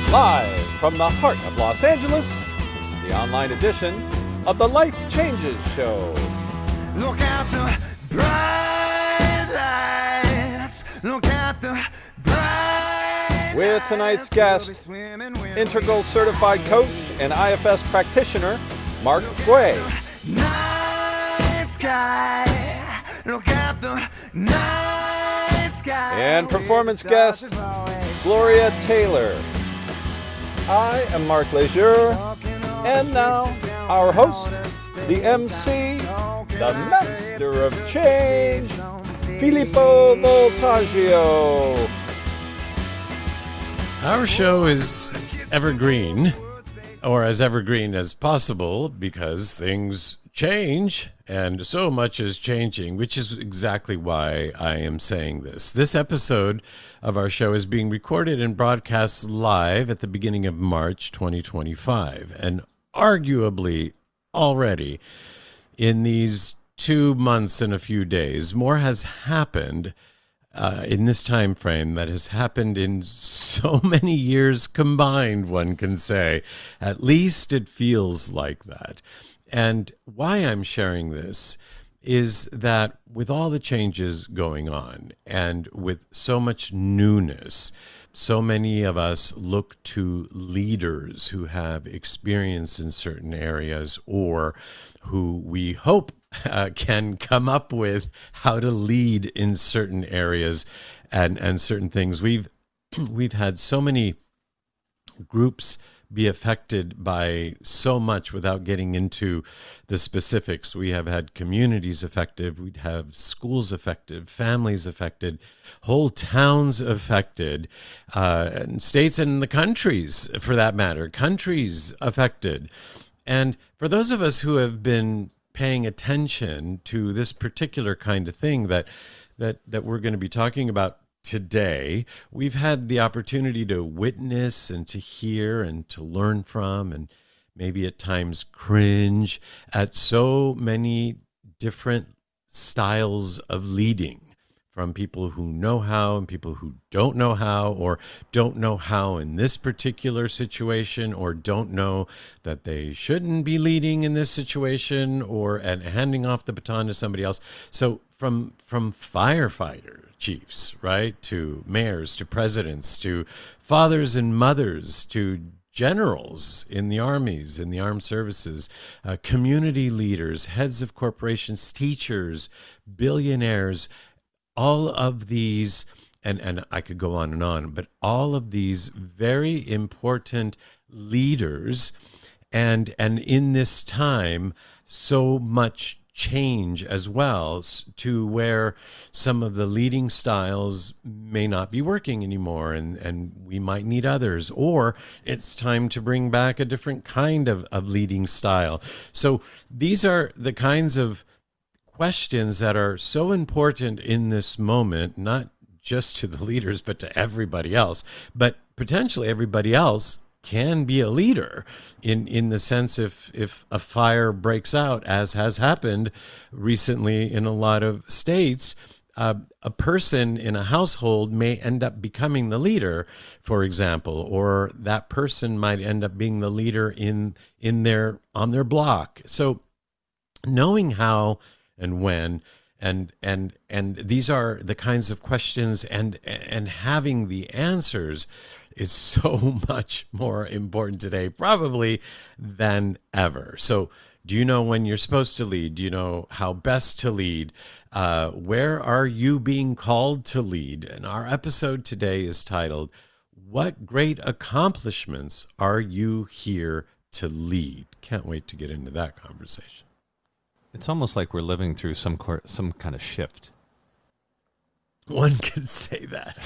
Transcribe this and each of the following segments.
Live from the heart of Los Angeles, this is the online edition of the Life Changes Show. Look at the bright lights. Look at the bright With tonight's guest, Integral Certified Coach and IFS Practitioner, Mark Guay. night sky. Look at the night sky. And performance guest, Gloria Taylor. I am Mark Lejeune, and now our host, the MC, the Master of Change, Filippo Voltaggio. Our show is evergreen, or as evergreen as possible, because things change, and so much is changing, which is exactly why I am saying this. This episode of our show is being recorded and broadcast live at the beginning of March 2025, and arguably already in these 2 months and a few days, more has happened in this time frame that has happened in so many years combined, one can say. At least it feels like that. And why I'm sharing this is that with all the changes going on and with so much newness, so many of us look to leaders who have experience in certain areas or who we hope can come up with how to lead in certain areas and certain things. We've had so many groups be affected by so much without getting into the specifics. We have had communities affected, we'd have schools affected, families affected, whole towns affected, and states and the countries, for that matter, countries affected. And for those of us who have been paying attention to this particular kind of thing that we're going to be talking about today, we've had the opportunity to witness and to hear and to learn from and maybe at times cringe at so many different styles of leading, from people who know how and people who don't know how, or don't know how in this particular situation, or don't know that they shouldn't be leading in this situation, or and handing off the baton to somebody else. So from firefighter chiefs, right, to mayors, to presidents, to fathers and mothers, to generals in the armies, in the armed services, community leaders, heads of corporations, teachers, billionaires, all of these, and I could go on, but all of these very important leaders, and in this time, so much change as well, to where some of the leading styles may not be working anymore, and we might need others, or it's time to bring back a different kind of leading style. So these are the kinds of questions that are so important in this moment, not just to the leaders, but to everybody else. But potentially everybody else can be a leader in the sense if a fire breaks out, as has happened recently in a lot of states, a person in a household may end up becoming the leader, for example, or that person might end up being the leader on their block. So knowing how and when, and these are the kinds of questions, and having the answers is so much more important today, probably, than ever. So do you know when you're supposed to lead? Do you know how best to lead? Where are you being called to lead? And our episode today is titled, "What Great Accomplishments Are You Here to Lead?" Can't wait to get into that conversation. It's almost like we're living through some kind of shift. One could say that.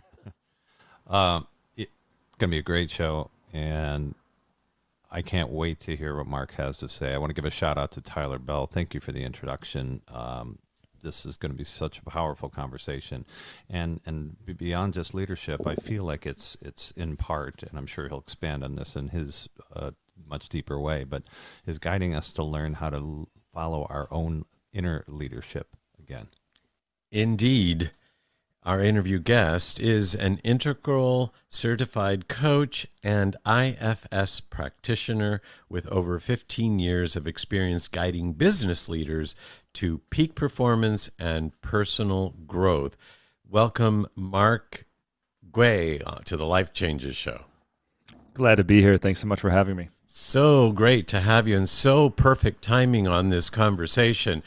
It's going to be a great show, and I can't wait to hear what Mark has to say. I want to give a shout out to Tyler Bell. Thank you for the introduction. This is going to be such a powerful conversation, and beyond just leadership, I feel like it's in part, and I'm sure he'll expand on this in his much deeper way, but is guiding us to learn how to follow our own inner leadership again. Indeed. Our interview guest is an Integral certified coach and IFS practitioner with over 15 years of experience guiding business leaders to peak performance and personal growth. Welcome, Mark Guay, to the Life Changes Show. Glad to be here. Thanks so much for having me. So great to have you, and so perfect timing on this conversation.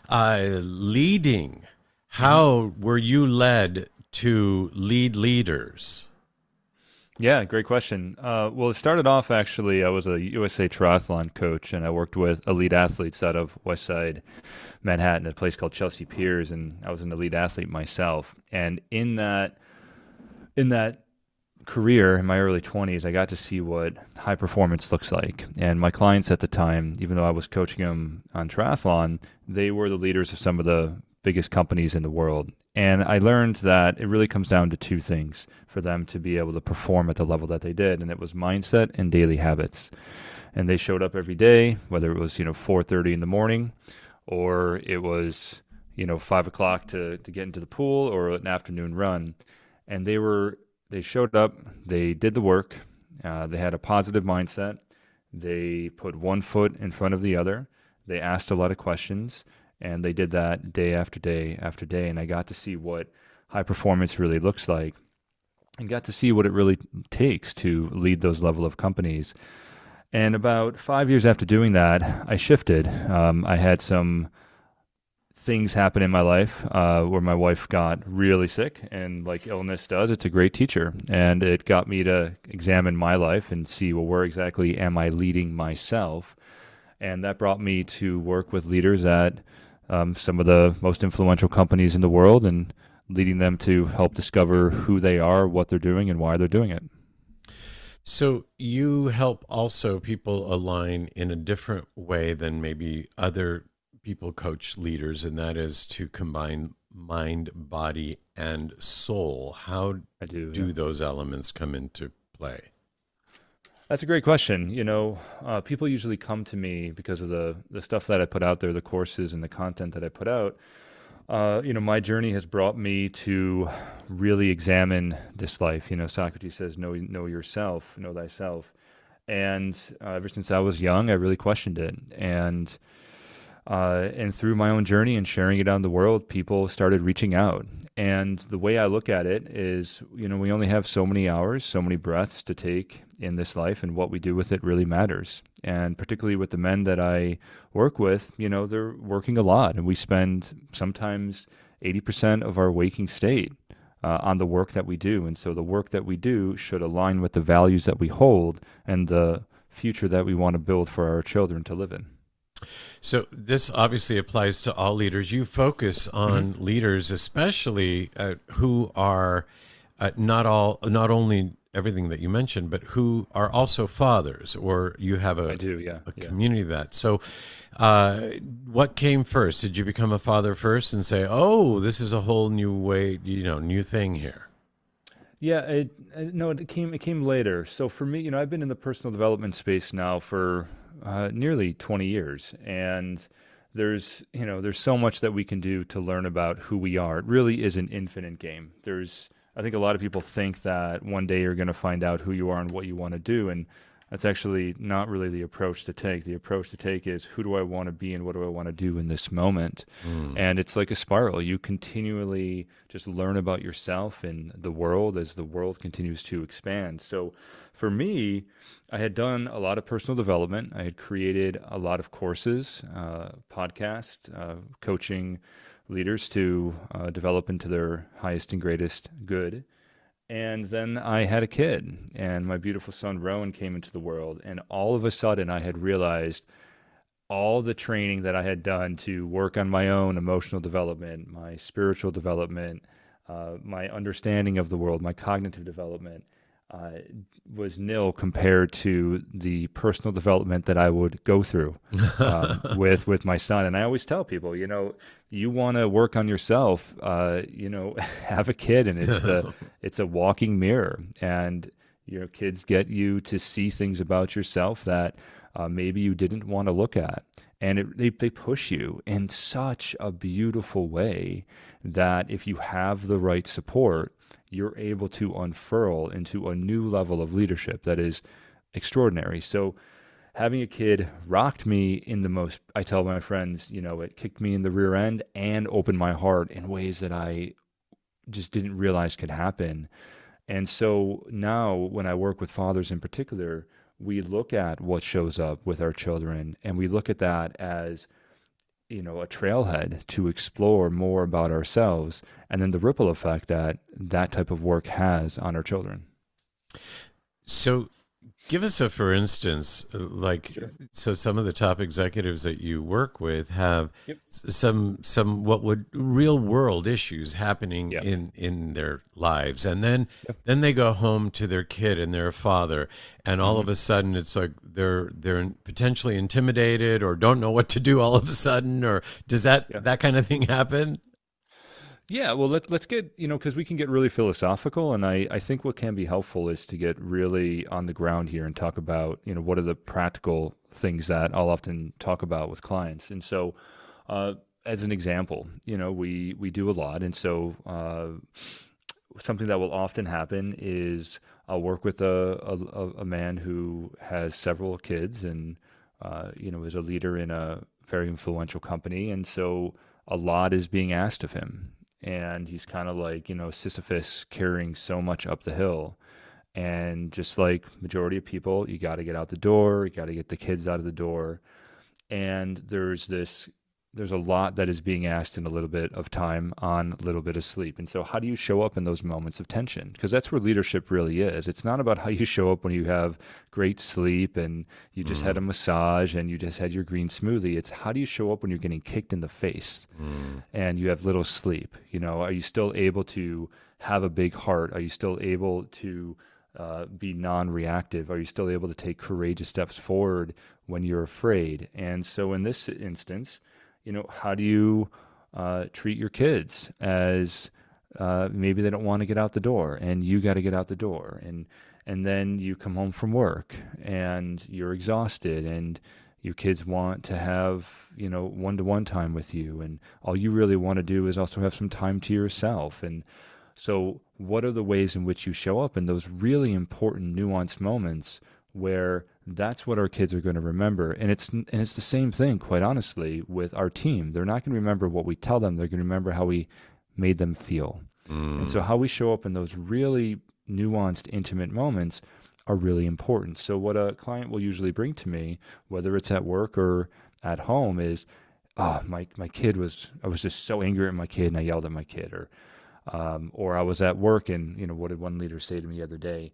Leading. How were you led to lead leaders? Yeah, great question. Well, it started off, actually, I was a USA Triathlon coach, and I worked with elite athletes out of Westside Manhattan at a place called Chelsea Piers, and I was an elite athlete myself. And in that career, in my early 20s, I got to see what high performance looks like. And my clients at the time, even though I was coaching them on triathlon, they were the leaders of some of the biggest companies in the world. And I learned that it really comes down to two things for them to be able to perform at the level that they did. And it was mindset and daily habits. And they showed up every day, whether it was, 4:30 in the morning, or it was, 5 o'clock to get into the pool, or an afternoon run. And they showed up, they did the work, they had a positive mindset, they put one foot in front of the other, they asked a lot of questions, and they did that day after day after day. And I got to see what high performance really looks like, and got to see what it really takes to lead those level of companies. And about 5 years after doing that, I shifted. I had some things happen in my life where my wife got really sick, and like illness does, it's a great teacher. And it got me to examine my life and see, well, where exactly am I leading myself? And that brought me to work with leaders at some of the most influential companies in the world, and leading them to help discover who they are, what they're doing, and why they're doing it. So you help also people align in a different way than maybe other people coach leaders, and that is to combine mind, body, and soul. How do those elements come into play? That's a great question. People usually come to me because of the stuff that I put out there, the courses and the content that I put out. My journey has brought me to really examine this life. Socrates says, know yourself, know thyself. And ever since I was young, I really questioned it. And through my own journey and sharing it out in the world, people started reaching out. And the way I look at it is, we only have so many hours, so many breaths to take in this life, and what we do with it really matters. And particularly with the men that I work with, they're working a lot, and we spend sometimes 80% of our waking state on the work that we do. And so the work that we do should align with the values that we hold and the future that we want to build for our children to live in. So this obviously applies to all leaders. You focus on leaders, especially who are not only everything that you mentioned, but who are also fathers, or you have a community of that. So what came first? Did you become a father first and say, oh, this is a whole new way, new thing here? Yeah, it came later. So for me, I've been in the personal development space now for nearly 20 years, and there's so much that we can do to learn about who we are. It really is an infinite game. I think a lot of people think that one day you're going to find out who you are and what you want to do, and that's actually not really the approach to take. The approach to take is, who do I want to be and what do I want to do in this moment? And it's like a spiral. You continually just learn about yourself and the world as the world continues to expand. So for me, I had done a lot of personal development. I had created a lot of courses, podcasts, coaching leaders to develop into their highest and greatest good. And then I had a kid, and my beautiful son Rowan came into the world, and all of a sudden I had realized all the training that I had done to work on my own emotional development, my spiritual development, my understanding of the world, my cognitive development, was nil compared to the personal development that I would go through with my son. And I always tell people, you want to work on yourself, have a kid, and it's a walking mirror, and kids get you to see things about yourself that maybe you didn't want to look at. And they push you in such a beautiful way that if you have the right support, you're able to unfurl into a new level of leadership that is extraordinary. So having a kid rocked me in the most, I tell my friends, it kicked me in the rear end and opened my heart in ways that I just didn't realize could happen. And so now when I work with fathers in particular, we look at what shows up with our children, and we look at that as, a trailhead to explore more about ourselves, and then the ripple effect that type of work has on our children. So give us a, for instance, Sure. So some of the top executives that you work with have Yep. some what would real world issues happening Yep. in their lives. And then they go home to their kid and their father, and all of a sudden it's like they're potentially intimidated or don't know what to do all of a sudden, or does that kind of thing happen? Yeah, well, let's get, because we can get really philosophical, and I think what can be helpful is to get really on the ground here and talk about, what are the practical things that I'll often talk about with clients. And so, as an example, we do a lot, and so something that will often happen is I'll work with a man who has several kids and, is a leader in a very influential company, and so a lot is being asked of him. And he's kind of like, Sisyphus carrying so much up the hill. And just like majority of people, you got to get out the door, you got to get the kids out of the door. And there's a lot that is being asked in a little bit of time on a little bit of sleep. And so how do you show up in those moments of tension? Because that's where leadership really is. It's not about how you show up when you have great sleep and you just had a massage and you just had your green smoothie. It's how do you show up when you're getting kicked in the face and you have little sleep? Are you still able to have a big heart? Are you still able to be non-reactive? Are you still able to take courageous steps forward when you're afraid? And so in this instance, how do you treat your kids as maybe they don't want to get out the door and you got to get out the door, and then you come home from work and you're exhausted and your kids want to have one-to-one time with you, and all you really want to do is also have some time to yourself. And so what are the ways in which you show up in those really important nuanced moments where that's what our kids are going to remember? And it's the same thing, quite honestly, with our team. They're not going to remember what we tell them. They're going to remember how we made them feel. And so how we show up in those really nuanced, intimate moments are really important. So what a client will usually bring to me, whether it's at work or at home, is, my kid I was just so angry at my kid and I yelled at my kid. Or I was at work and, what did one leader say to me the other day?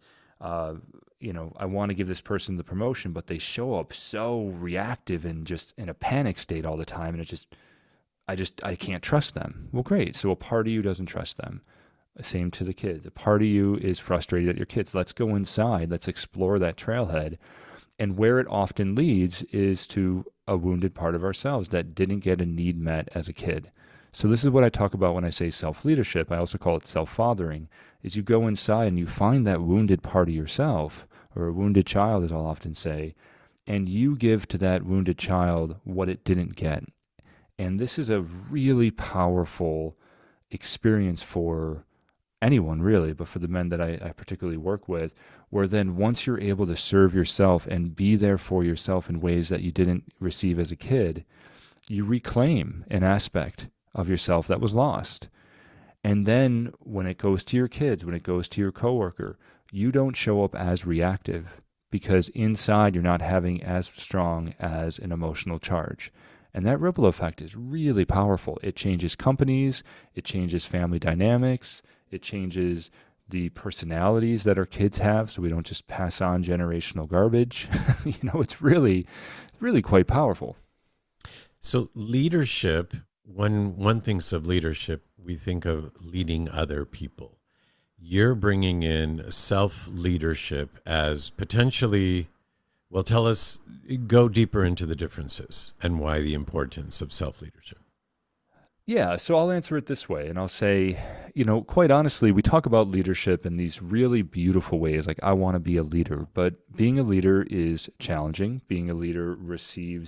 I want to give this person the promotion, but they show up so reactive and just in a panic state all the time. And I can't trust them. Well, great. So a part of you doesn't trust them. Same to the kids. A part of you is frustrated at your kids. Let's go inside. Let's explore that trailhead. And where it often leads is to a wounded part of ourselves that didn't get a need met as a kid. So this is what I talk about when I say self-leadership. I also call it self-fathering, is you go inside and you find that wounded part of yourself, or a wounded child, as I'll often say, and you give to that wounded child what it didn't get. And this is a really powerful experience for anyone, really, but for the men that I particularly work with, where then once you're able to serve yourself and be there for yourself in ways that you didn't receive as a kid, you reclaim an aspect of yourself that was lost. And then when it goes to your kids, when it goes to your coworker, you don't show up as reactive because inside you're not having as strong as an emotional charge. And that ripple effect is really powerful. It changes companies, it changes family dynamics, it changes the personalities that our kids have, so we don't just pass on generational garbage. It's really, really quite powerful. So leadership, when one thinks of leadership, we think of leading other people. You're bringing in self-leadership as potentially, well, tell us, go deeper into the differences and why the importance of self-leadership. Yeah, so I'll answer it this way, and I'll say, quite honestly, we talk about leadership in these really beautiful ways, like I want to be a leader, but being a leader is challenging. Being a leader receives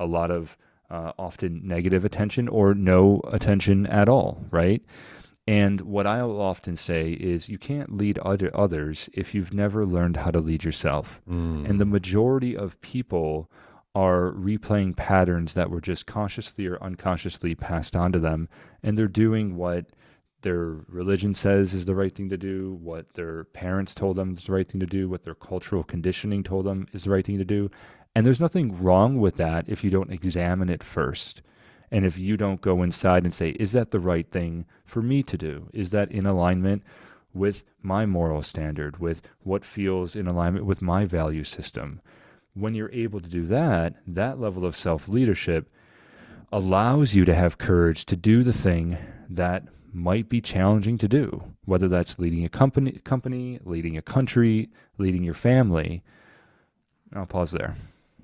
a lot of often negative attention or no attention at all, right? And what I'll often say is you can't lead others if you've never learned how to lead yourself. And the majority of people are replaying patterns that were just consciously or unconsciously passed on to them, and they're doing what their religion says is the right thing to do, what their parents told them is the right thing to do, what their cultural conditioning told them is the right thing to do. And there's nothing wrong with that if you don't examine it first. And if you don't go inside and say, is that the right thing for me to do? Is that in alignment with my moral standard, with what feels in alignment with my value system? When you're able to do that, that level of self-leadership allows you to have courage to do the thing that might be challenging to do, whether that's leading a company, leading a country, leading your family. I'll pause there.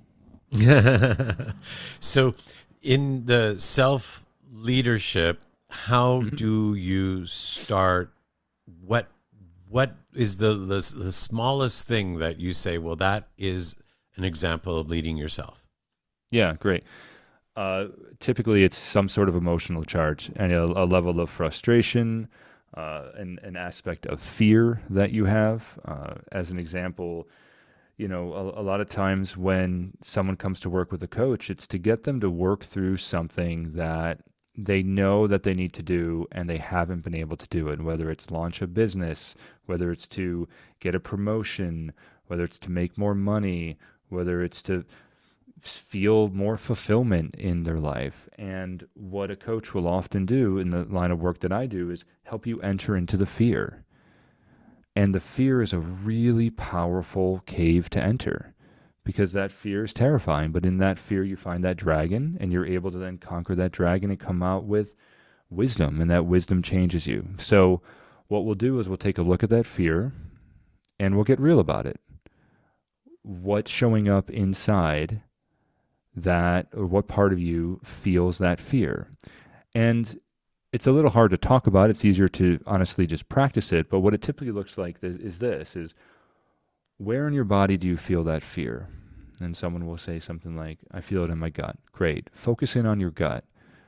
So in the self-leadership, how do you start? What is the smallest thing that you say, well, that is an example of leading yourself? Yeah, great. Typically, it's some sort of emotional charge and a level of frustration, an aspect of fear that you have. As an example, you know, a lot of times when someone comes to work with a coach, it's to get them to work through something that they know that they need to do and they haven't been able to do it, whether it's launch a business, whether it's to get a promotion, whether it's to make more money, whether it's to feel more fulfillment in their life. And what a coach will often do in the line of work that I do is help you enter into the fear. And the fear is a really powerful cave to enter because that fear is terrifying. But in that fear, you find that dragon and you're able to then conquer that dragon and come out with wisdom, and that wisdom changes you. So what we'll do is we'll take a look at that fear and we'll get real about it. What's showing up inside that, or what part of you feels that fear? And it's a little hard to talk about. It's easier to honestly just practice it. But what it typically looks like is where in your body do you feel that fear? And someone will say something like, I feel it in my gut. Great. Focus in on your gut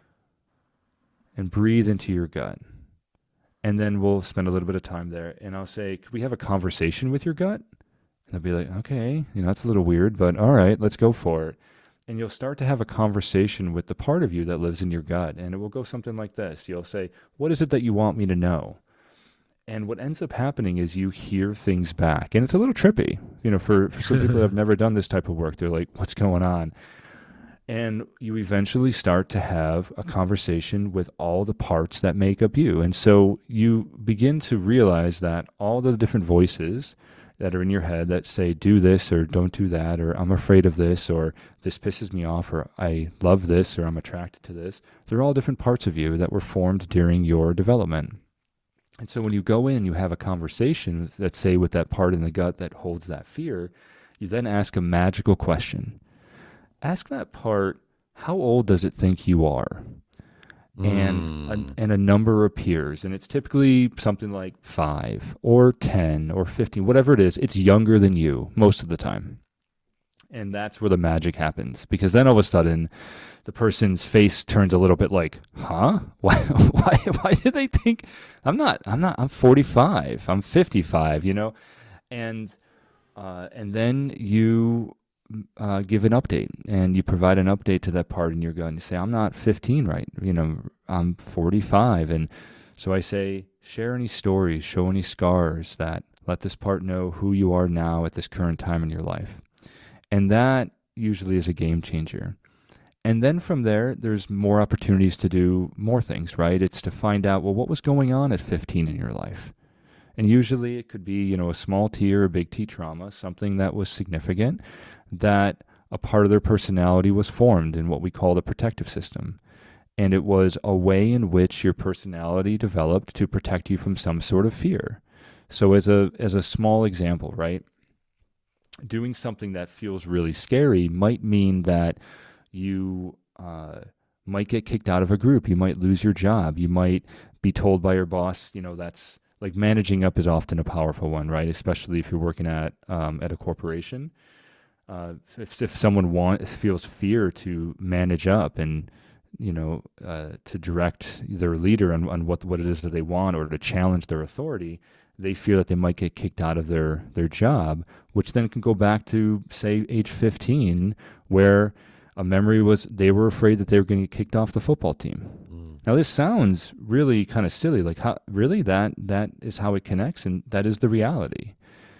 and breathe into your gut. And then we'll spend a little bit of time there. And I'll say, could we have a conversation with your gut? And they'll be like, okay, that's a little weird, but all right, let's go for it. And you'll start to have a conversation with the part of you that lives in your gut. And it will go something like this. You'll say, what is it that you want me to know? And what ends up happening is you hear things back. And it's a little trippy, for some people that have never done this type of work. They're like, what's going on? And you eventually start to have a conversation with all the parts that make up you. And so you begin to realize that all the different voices that are in your head that say, do this or don't do that, or I'm afraid of this, or this pisses me off, or I love this, or I'm attracted to this. They're all different parts of you that were formed during your development. And so when you go in and you have a conversation, let's say with that part in the gut that holds that fear, you then ask a magical question. Ask that part, how old does it think you are? And a number appears, and it's typically something like 5 or 10 or 15, whatever it is. It's younger than you most of the time. And that's where the magic happens, because then all of a sudden the person's face turns a little bit like, huh? Why do they think I'm 45, I'm 55, And then you give an update, and you provide an update to that part in your gut, and you say, I'm not 15, right? I'm 45. And so I say, share any stories, show any scars that let this part know who you are now at this current time in your life. And that usually is a game changer. And then from there, there's more opportunities to do more things, right? It's to find out, well, what was going on at 15 in your life? And usually it could be, a small T or a big T trauma, something that was significant, that a part of their personality was formed in what we call the protective system. And it was a way in which your personality developed to protect you from some sort of fear. So as a small example, right? Doing something that feels really scary might mean that you might get kicked out of a group. You might lose your job. You might be told by your boss, that's like managing up is often a powerful one, right? Especially if you're working at a corporation. if someone feels fear to manage up and to direct their leader on what it is that they want, or to challenge their authority, they fear that they might get kicked out of their job, which then can go back to, say, age 15, where a memory was they were afraid that they were going to get kicked off the football team. Now, this sounds really kind of silly, like how really that is how it connects, and that is the reality.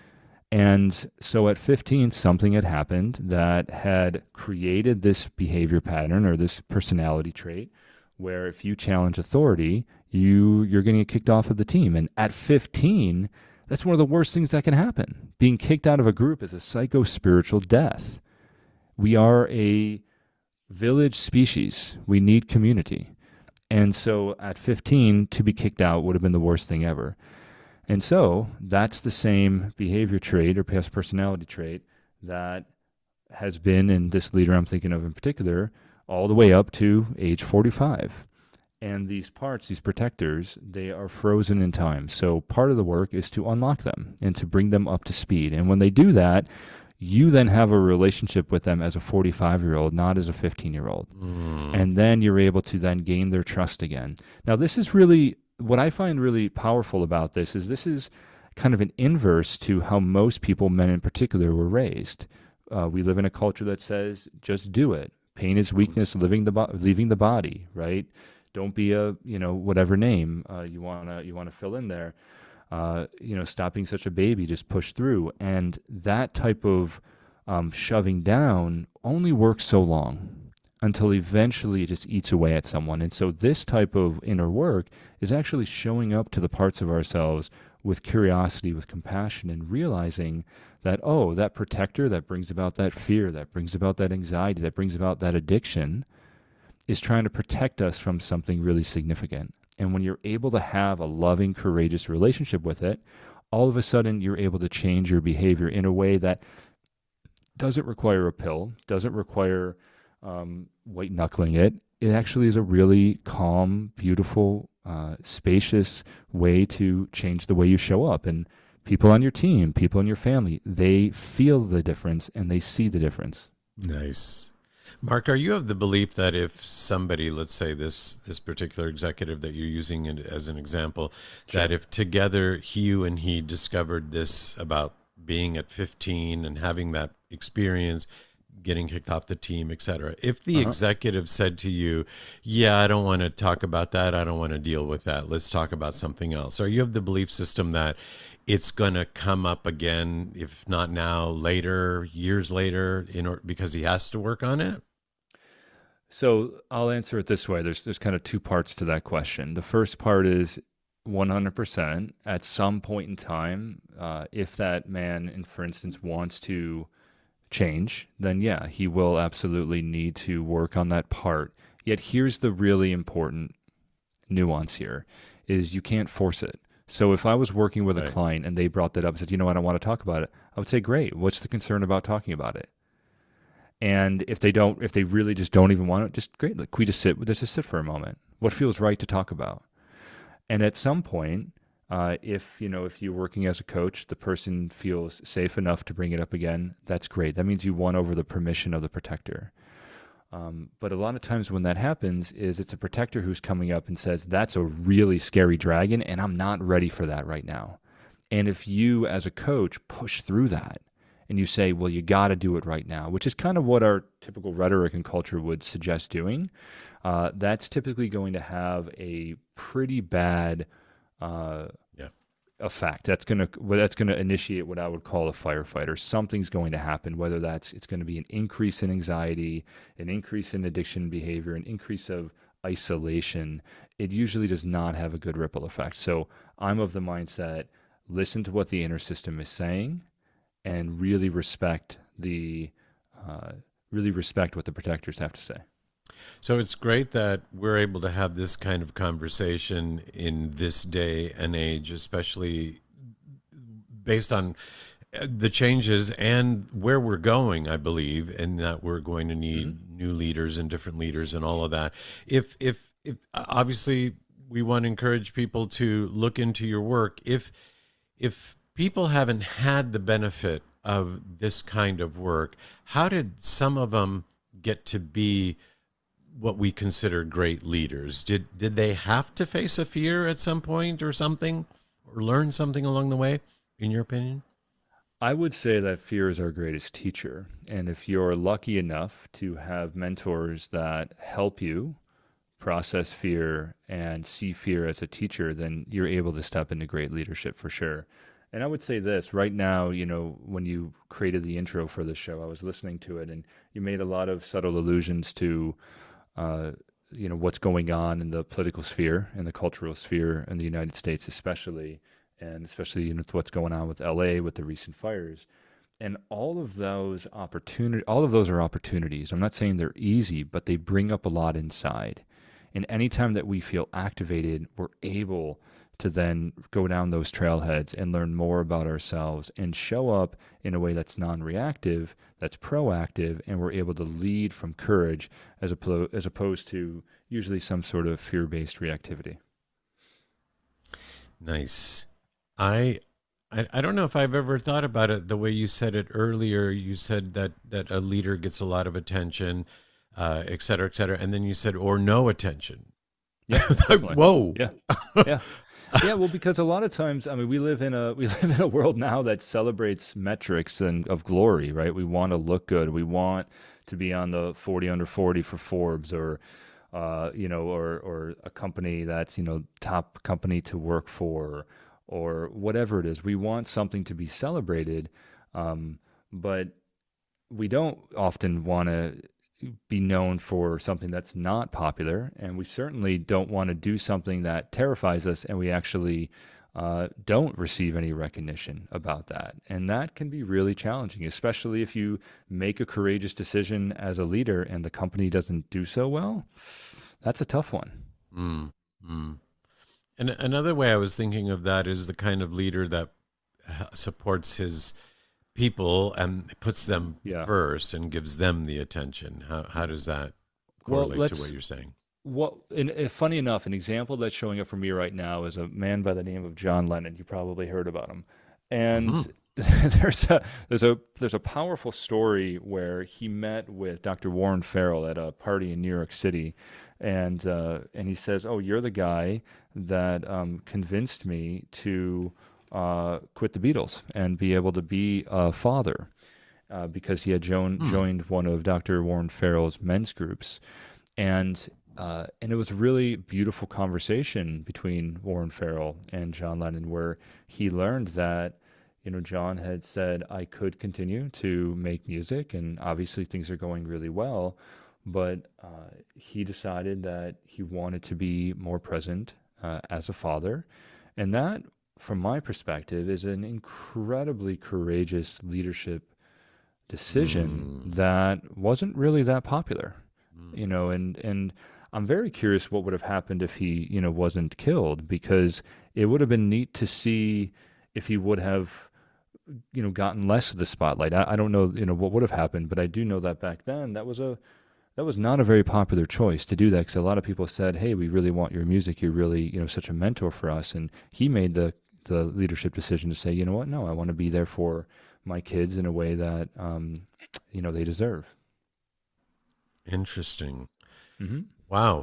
And so at 15, something had happened that had created this behavior pattern or this personality trait where if you challenge authority, you're going to get kicked off of the team. And at 15, that's one of the worst things that can happen. Being kicked out of a group is a psycho-spiritual death. We are a village species. We need community. And so at 15, to be kicked out would have been the worst thing ever. And so that's the same behavior trait or past personality trait that has been in this leader I'm thinking of in particular, all the way up to age 45. And these parts, these protectors, they are frozen in time. So part of the work is to unlock them and to bring them up to speed. And when they do that, you then have a relationship with them as a 45-year-old, not as a 15-year-old. And then you're able to then gain their trust again. Now, this is really, what I find really powerful about this is kind of an inverse to how most people, men in particular, were raised. We live in a culture that says, just do it. Pain is weakness, leaving the body, right? Don't be a, whatever name you wanna fill in there. Stop being such a baby, just push through. And that type of shoving down only works so long until eventually it just eats away at someone. And so this type of inner work is actually showing up to the parts of ourselves with curiosity, with compassion, and realizing that, that protector that brings about that fear, that brings about that anxiety, that brings about that addiction is trying to protect us from something really significant. And when you're able to have a loving, courageous relationship with it, all of a sudden you're able to change your behavior in a way that doesn't require a pill, doesn't require white knuckling it. It actually is a really calm, beautiful, spacious way to change the way you show up. And people on your team, people in your family, they feel the difference and they see the difference. Nice. Mark, are you of the belief that if somebody, let's say this particular executive that you're using as an example, sure, that if together you and he discovered this about being at 15 and having that experience, getting kicked off the team, et cetera, if the executive said to you, I don't want to talk about that, I don't want to deal with that, let's talk about something else, are you of the belief system that it's going to come up again, if not now, later, years later, because he has to work on it? So I'll answer it this way. There's kind of two parts to that question. The first part is 100% at some point in time, if that man, for instance, wants to change, then he will absolutely need to work on that part. Yet here's the really important nuance here, is you can't force it. So if I was working with a client and they brought that up and said, I don't want to talk about it, I would say, great, what's the concern about talking about it? And if they really just don't even want it, just great. Like, we just sit for a moment. What feels right to talk about? And at some point, if you're working as a coach, the person feels safe enough to bring it up again, that's great. That means you won over the permission of the protector. But a lot of times when that happens is it's a protector who's coming up and says, that's a really scary dragon and I'm not ready for that right now. And if you as a coach push through that, and you say, well, you got to do it right now, which is kind of what our typical rhetoric and culture would suggest doing, that's typically going to have a pretty bad effect. That's going to initiate what I would call a firefighter. Something's going to happen, whether it's going to be an increase in anxiety, an increase in addiction behavior, an increase of isolation. It usually does not have a good ripple effect. So I'm of the mindset, listen to what the inner system is saying, and really respect what the protectors have to say. So it's great that we're able to have this kind of conversation in this day and age, especially based on the changes and where we're going, I believe, and that we're going to need new leaders and different leaders and all of that. If obviously we want to encourage people to look into your work. If people haven't had the benefit of this kind of work, how did some of them get to be what we consider great leaders? Did they have to face a fear at some point or something, or learn something along the way, in your opinion? I would say that fear is our greatest teacher. And if you're lucky enough to have mentors that help you process fear and see fear as a teacher, then you're able to step into great leadership for sure. And I would say this right now, when you created the intro for the show, I was listening to it, and you made a lot of subtle allusions to, what's going on in the political sphere and the cultural sphere in the United States, especially, and especially what's going on with LA with the recent fires. And all of those are opportunities. I'm not saying they're easy, but they bring up a lot inside. And anytime that we feel activated, we're able to then go down those trailheads and learn more about ourselves and show up in a way that's non-reactive, that's proactive, and we're able to lead from courage as opposed to usually some sort of fear-based reactivity. Nice. I don't know if I've ever thought about it the way you said it earlier. You said that a leader gets a lot of attention, et cetera, and then you said, or no attention. Yeah. Whoa. Yeah. Yeah. Yeah, well, because a lot of times, we live in a world now that celebrates metrics and of glory, right? We want to look good. We want to be on the 40 under 40 for Forbes, or or a company that's top company to work for, or whatever it is. We want something to be celebrated, but we don't often want to be known for something that's not popular, and we certainly don't want to do something that terrifies us and we actually don't receive any recognition about that. And that can be really challenging, especially if you make a courageous decision as a leader and the company doesn't do so well. That's a tough one. And another way I was thinking of that is the kind of leader that supports his people and puts them first and gives them the attention. How does that correlate to what you're saying? Funny enough, an example that's showing up for me right now is a man by the name of John Lennon. You probably heard about him. And there's a powerful story where he met with Dr. Warren Farrell at a party in New York City, and he says, "Oh, you're the guy that convinced me to quit the Beatles and be able to be a father," because he had joined one of Dr. Warren Farrell's men's groups, and it was a really beautiful conversation between Warren Farrell and John Lennon, where he learned that John had said, "I could continue to make music, and obviously things are going really well," but he decided that he wanted to be more present as a father, and that, from my perspective, is an incredibly courageous leadership decision that wasn't really that popular, and I'm very curious what would have happened if he, wasn't killed, because it would have been neat to see if he would have, gotten less of the spotlight. I don't know, what would have happened, but I do know that back then that was not a very popular choice to do that, because a lot of people said, "Hey, we really want your music. You're really, such a mentor for us." And he made the leadership decision to say, "You know what? No, I want to be there for my kids in a way that, they deserve." Interesting. Mm-hmm. Wow.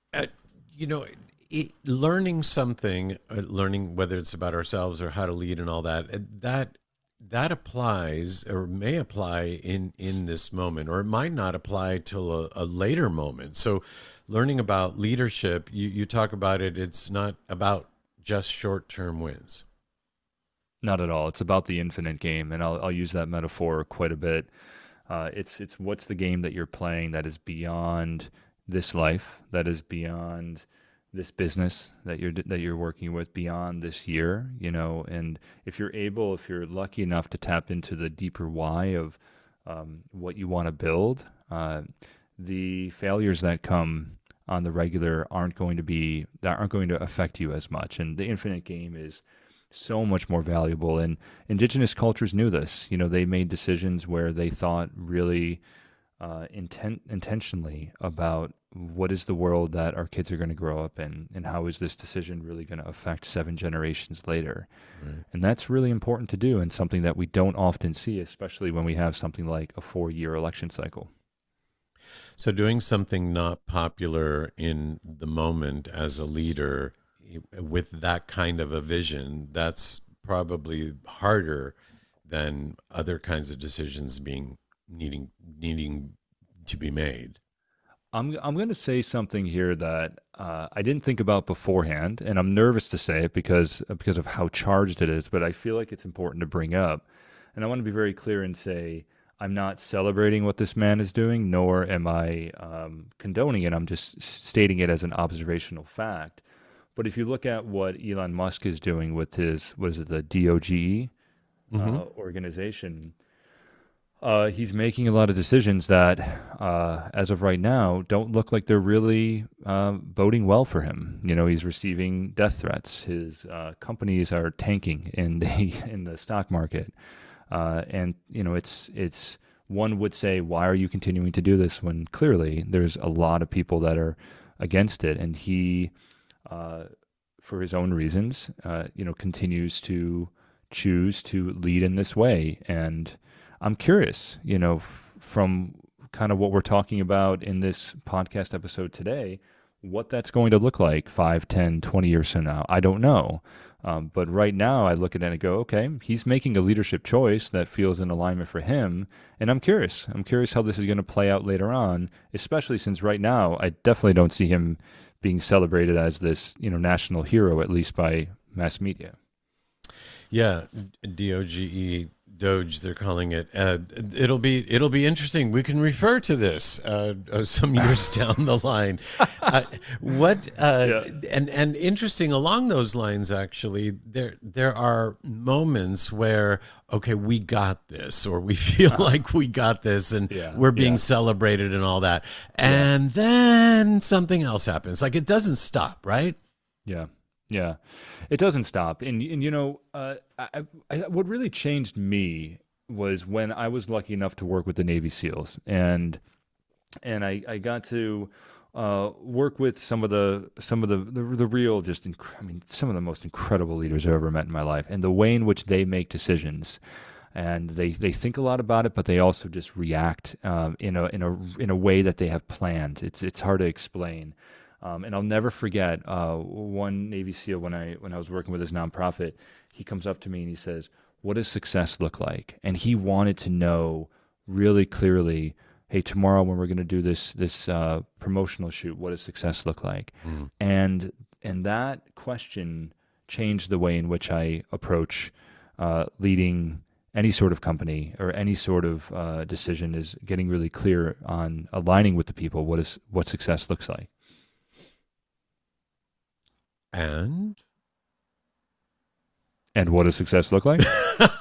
Learning something, learning whether it's about ourselves or how to lead and all that applies or may apply in this moment, or it might not apply till a later moment. So learning about leadership, you talk about it, it's not about just short-term wins. Not at all. It's about the infinite game, and I'll use that metaphor quite a bit. It's what's the game that you're playing that is beyond this life, that is beyond this business that you're working with, beyond this year, and if you're lucky enough to tap into the deeper why of what you want to build, the failures that come on the regular aren't going to affect you as much. And the infinite game is so much more valuable. And indigenous cultures knew this. They made decisions where they thought really intentionally about what is the world that our kids are going to grow up in, and how is this decision really going to affect 7 generations later. Right. And that's really important to do, and something that we don't often see, especially when we have something like a 4-year election cycle. So doing something not popular in the moment as a leader with that kind of a vision, that's probably harder than other kinds of decisions needing to be made. I'm going to say something here that I didn't think about beforehand, and I'm nervous to say it because of how charged it is, but I feel like it's important to bring up. And I want to be very clear and say I'm not celebrating what this man is doing, nor am I condoning it. I'm just stating it as an observational fact. But if you look at what Elon Musk is doing with his, what is it, the DOGE organization, he's making a lot of decisions that, as of right now, don't look like they're really boding well for him. You know, he's receiving death threats. His companies are tanking in the stock market, and you know, it's one would say, why are you continuing to do this when clearly there's a lot of people that are against it, and he, for his own reasons, you know, continues to choose to lead in this way. And I'm curious, you know, from kind of what we're talking about in this podcast episode today, what that's going to look like 5, 10, 20 years from now. I don't know. But right now I look at it and go, okay, he's making a leadership choice that feels in alignment for him. And I'm curious. I'm curious how this is going to play out later on, especially since right now I definitely don't see him being celebrated as this, you know, national hero, at least by mass media. Yeah, Doge, they're calling it. It'll be interesting. We can refer to this some years down the line. And interesting along those lines. Actually, there are moments where, okay, we got this, or we feel like we got this, and we're being celebrated and all that, and then something else happens. Like, it doesn't stop, right? Yeah. Yeah, it doesn't stop. And you know, what really changed me was when I was lucky enough to work with the Navy SEALs, and I got to work with some of the real, just some of the most incredible leaders I've ever met in my life, and the way in which they make decisions. And they think a lot about it, but they also just react in a way that they have planned. It's hard to explain. And I'll never forget one Navy SEAL when I was working with his nonprofit. He comes up to me and he says, "What does success look like?" And he wanted to know really clearly, hey, tomorrow when we're going to do this promotional shoot, what does success look like? And that question changed the way in which I approach leading any sort of company or any sort of decision, is getting really clear on aligning with the people what success looks like. And what does success look like?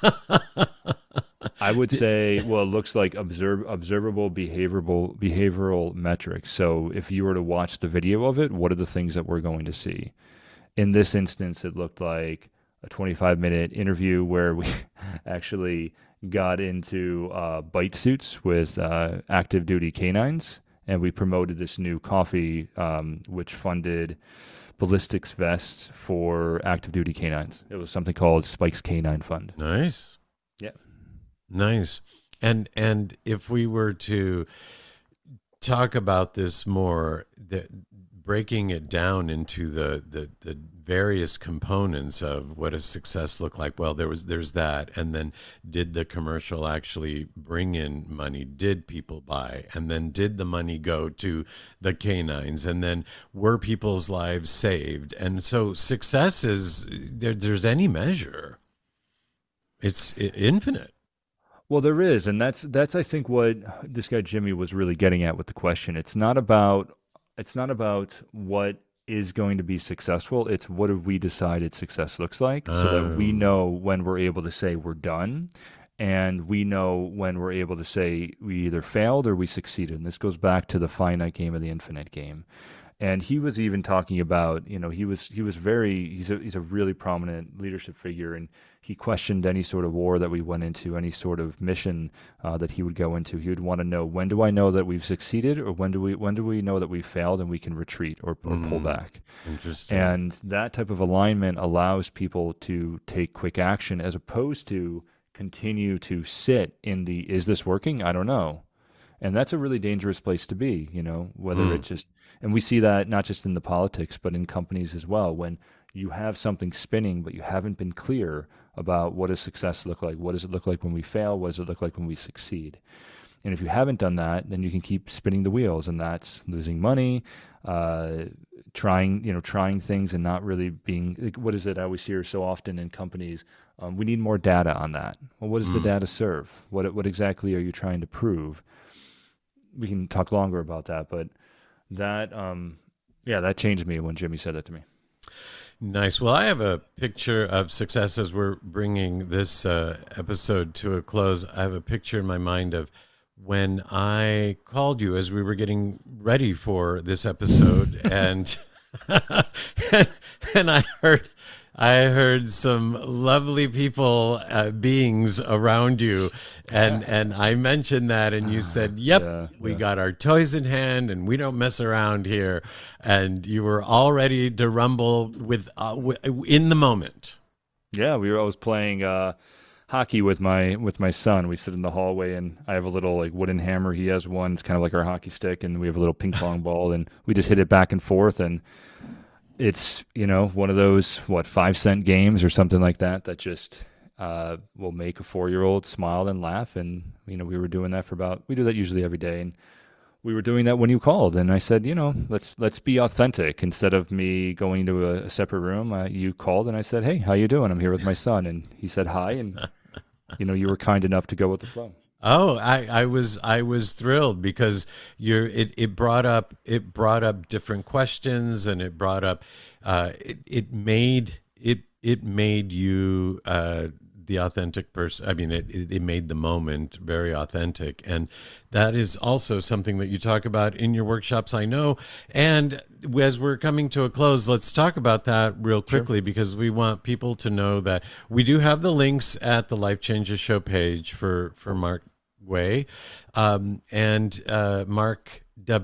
I would say, well, it looks like observable behavioral metrics. So if you were to watch the video of it, what are the things that we're going to see? In this instance, it looked like a 25-minute interview where we actually got into bite suits with active duty canines, and we promoted this new coffee which funded ballistics vests for active duty canines. It was something called Spike's Canine Fund. Nice. Yeah. Nice. And if we were to talk about this more, breaking it down into the various components of what does success look like? Well, there's that, and then did the commercial actually bring in money? Did people buy? And then did the money go to the canines? And then were people's lives saved? And so success is there's any measure. It's infinite. Well, there is, and that's I think what this guy Jimmy was really getting at with the question. It's not about what is going to be successful. It's what have we decided success looks like, so that we know when we're able to say we're done, and we know when we're able to say we either failed or we succeeded. And this goes back to the finite game or the infinite game. And he was even talking about, he's a really prominent leadership figure, and he questioned any sort of war that we went into, any sort of mission that he would go into. He would want to know, when do I know that we've succeeded, or when do we know that we've failed and we can retreat or pull back? Interesting. And that type of alignment allows people to take quick action, as opposed to continue to sit in the, is this working? I don't know. And that's a really dangerous place to be, whether it's just, and we see that not just in the politics, but in companies as well. When you have something spinning, but you haven't been clear about what does success look like? What does it look like when we fail? What does it look like when we succeed? And if you haven't done that, then you can keep spinning the wheels, and that's losing money, trying things and not really being, what is it I always hear so often in companies? We need more data on that. Well, what does the data serve? What exactly are you trying to prove? We can talk longer about that, but that changed me when Jimmy said that to me. Nice. Well, I have a picture of success as we're bringing this episode to a close. I have a picture in my mind of when I called you as we were getting ready for this episode, and and I heard some lovely people, beings around you, and I mentioned that, and you said, "Yep, we got our toys in hand, and we don't mess around here." And you were all ready to rumble with in the moment. Yeah, I was playing hockey with my son. We sit in the hallway, and I have a little wooden hammer. He has one. It's kind of like our hockey stick, and we have a little ping pong ball, and we just hit it back and forth, and it's, one of those, 5-cent games or something like that just will make a 4-year-old smile and laugh. And, we were doing that we do that usually every day. And we were doing that when you called. And I said, let's be authentic. Instead of me going into a separate room, you called and I said, "Hey, how you doing? I'm here with my son." And he said hi. And, you were kind enough to go with the flow. Oh, I was thrilled because it brought up different questions, and it brought up it made you the authentic person. I mean, it made the moment very authentic, and that is also something that you talk about in your workshops, I know. And as we're coming to a close, let's talk about that real quickly, because we want people to know that we do have the links at the Life Changes Show page for Mark Guay, and Mark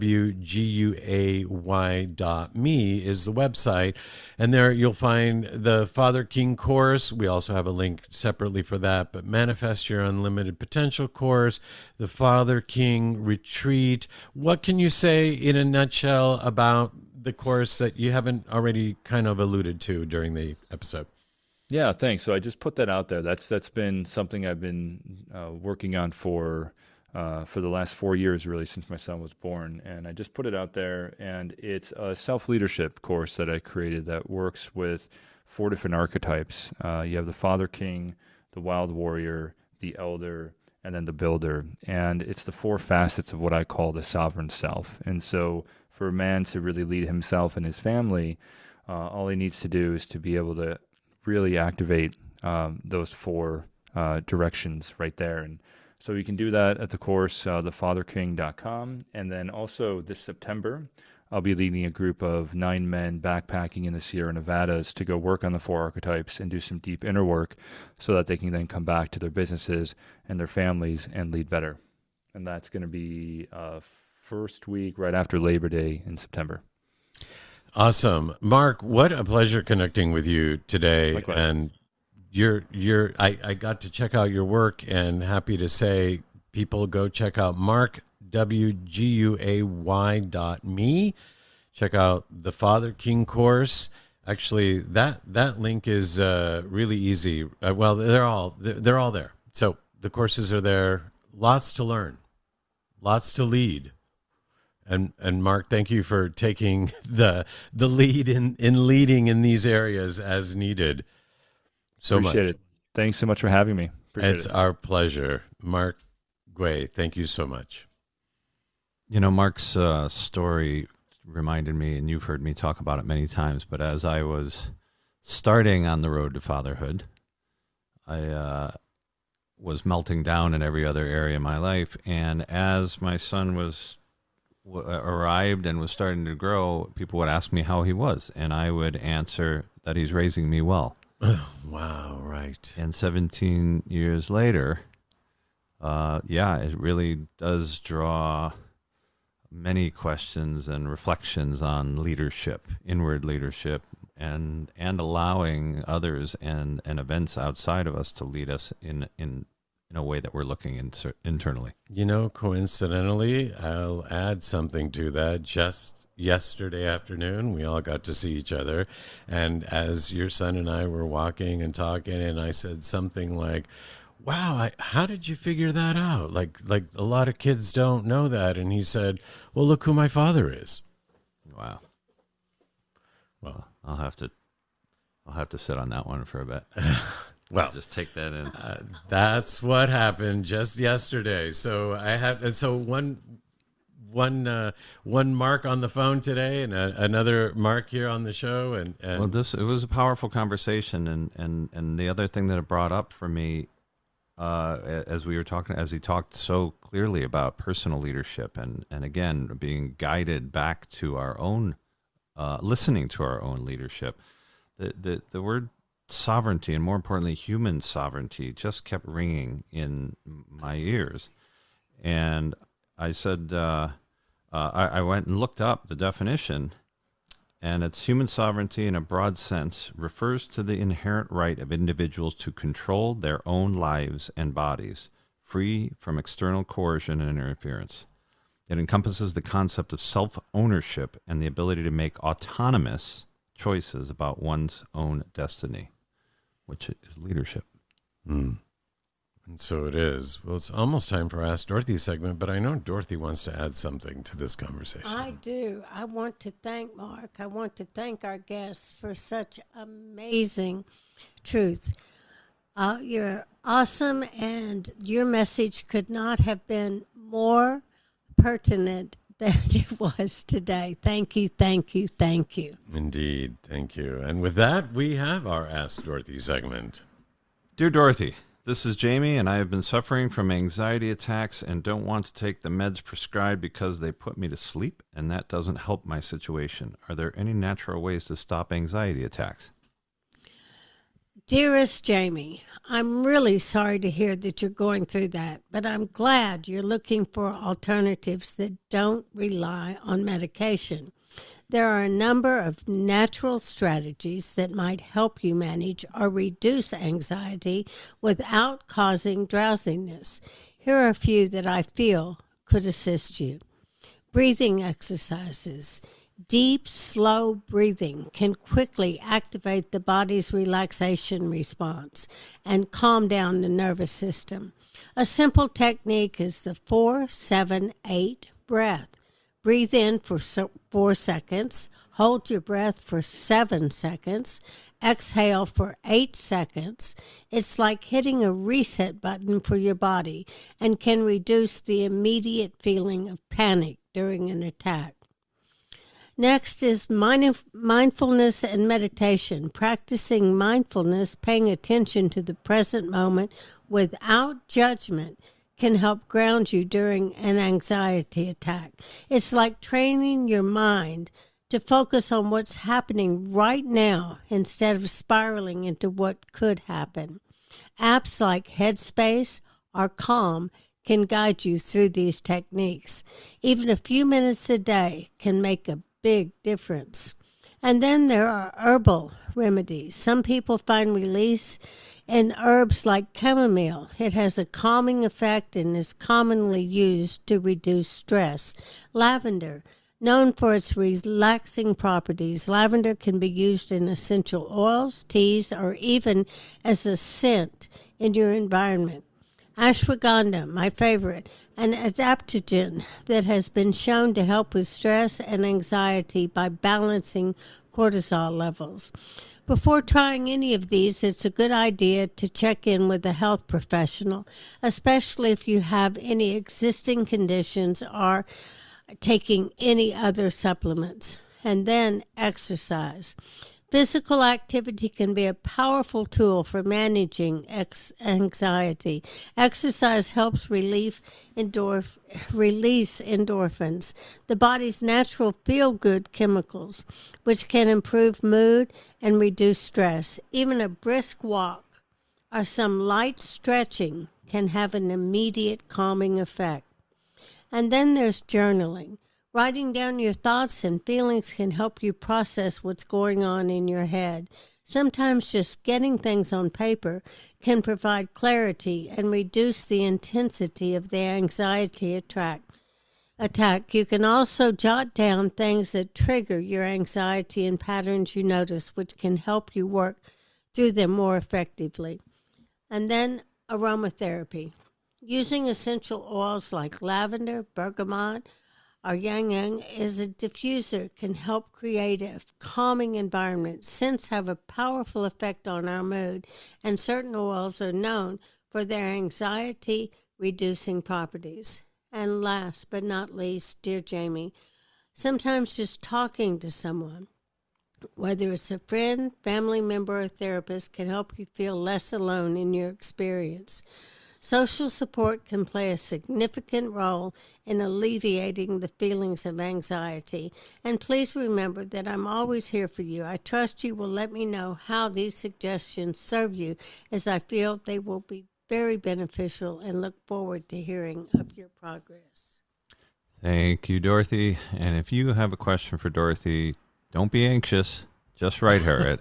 WGUAY.me is the website, and there you'll find the Father King course. We also have a link separately for that, but Manifest Your Unlimited Potential course, the Father King retreat. What can you say in a nutshell about the course that you haven't already kind of alluded to during the episode? Yeah, thanks. So I just put that out there. That's been something I've been working on for the last 4 years, really, since my son was born. And I just put it out there, and it's a self-leadership course that I created that works with 4 different archetypes. You have the Father King, the Wild Warrior, the Elder, and then the Builder. And it's the 4 facets of what I call the sovereign self. And so for a man to really lead himself and his family, all he needs to do is to be able to really activate those 4 directions right there. And so you can do that at the course, thefatherking.com. And then also this September, I'll be leading a group of 9 men backpacking in the Sierra Nevadas to go work on the 4 archetypes and do some deep inner work so that they can then come back to their businesses and their families and lead better. And that's going to be first week right after Labor Day in September. Awesome. Mark, what a pleasure connecting with you today. Likewise. And I got to check out your work, and happy to say people go check out markwguay.me. Check out the Father King course. Actually, that link is really easy. Well, they're all there. So the courses are there. Lots to learn, lots to lead. And Mark, thank you for taking the lead in leading in these areas as needed. So Appreciate it. Thanks so much for having me. It's our pleasure. Mark Guay, thank you so much. Mark's story reminded me, and you've heard me talk about it many times, but as I was starting on the road to fatherhood, I was melting down in every other area of my life. And as my son was arrived and was starting to grow, people would ask me how he was, and I would answer that he's raising me well. Wow, right. And 17 years later, it really does draw many questions and reflections on leadership, inward leadership, and allowing others and events outside of us to lead us in a way that we're looking internally. Coincidentally, I'll add something to that. Just yesterday afternoon, we all got to see each other. And as your son and I were walking and talking, and I said something like, wow, how did you figure that out? Like a lot of kids don't know that. And he said, well, look who my father is. Wow. Well, I'll have to sit on that one for a bit. Well, just take that in. That's what happened just yesterday. So one Mark on the phone today, and another Mark here on the show, and well, it was a powerful conversation, and the other thing that it brought up for me, as he talked so clearly about personal leadership, and again being guided back to our own, listening to our own leadership, the word sovereignty, and more importantly human sovereignty, just kept ringing in my ears. And I said, I went and looked up the definition, and it's human sovereignty in a broad sense refers to the inherent right of individuals to control their own lives and bodies, free from external coercion and interference. It encompasses the concept of self-ownership and the ability to make autonomous choices about one's own destiny, which is leadership. And so it is. Well, it's almost time for Ask Dorothy segment, but I know Dorothy wants to add something to this conversation. I do. I want to thank Mark. I want to thank our guests for such amazing truth. You're awesome, and your message could not have been more pertinent than it was today. Thank you, thank you, thank you. Indeed, thank you. And with that, we have our Ask Dorothy segment. Dear Dorothy, this is Jamie, and I have been suffering from anxiety attacks and don't want to take the meds prescribed because they put me to sleep, and that doesn't help my situation. Are there any natural ways to stop anxiety attacks? Dearest Jamie, I'm really sorry to hear that you're going through that, but I'm glad you're looking for alternatives that don't rely on medication. There are a number of natural strategies that might help you manage or reduce anxiety without causing drowsiness. Here are a few that I feel could assist you. Breathing exercises. Deep, slow breathing can quickly activate the body's relaxation response and calm down the nervous system. A simple technique is the 4-7-8 breath. Breathe in for 4 seconds, hold your breath for 7 seconds, exhale for 8 seconds. It's like hitting a reset button for your body and can reduce the immediate feeling of panic during an attack. Next is mindfulness and meditation. Practicing mindfulness, paying attention to the present moment without judgment, can help ground you during an anxiety attack. It's like training your mind to focus on what's happening right now instead of spiraling into what could happen. Apps like Headspace or Calm can guide you through these techniques. Even a few minutes a day can make a big difference. And then there are herbal remedies. Some people find release in herbs like chamomile. It has a calming effect and is commonly used to reduce stress. Lavender, known for its relaxing properties, lavender can be used in essential oils, teas, or even as a scent in your environment. Ashwagandha, my favorite, an adaptogen that has been shown to help with stress and anxiety by balancing cortisol levels. Before trying any of these, it's a good idea to check in with a health professional, especially if you have any existing conditions or taking any other supplements. And then exercise. Physical activity can be a powerful tool for managing anxiety. Exercise helps release endorphins, the body's natural feel-good chemicals, which can improve mood and reduce stress. Even a brisk walk or some light stretching can have an immediate calming effect. And then there's journaling. Writing down your thoughts and feelings can help you process what's going on in your head. Sometimes just getting things on paper can provide clarity and reduce the intensity of the anxiety attack. You can also jot down things that trigger your anxiety and patterns you notice, which can help you work through them more effectively. And then aromatherapy. Using essential oils like lavender, bergamot, or yang yang as a diffuser can help create a calming environment. Scents have a powerful effect on our mood, and certain oils are known for their anxiety-reducing properties. And last but not least, dear Jamie, sometimes just talking to someone, whether it's a friend, family member, or therapist, can help you feel less alone in your experience. Social support can play a significant role in alleviating the feelings of anxiety. And please remember that I'm always here for you. I trust you will let me know how these suggestions serve you, as I feel they will be very beneficial, and look forward to hearing of your progress. Thank you, Dorothy. And if you have a question for Dorothy, don't be anxious. Just write her at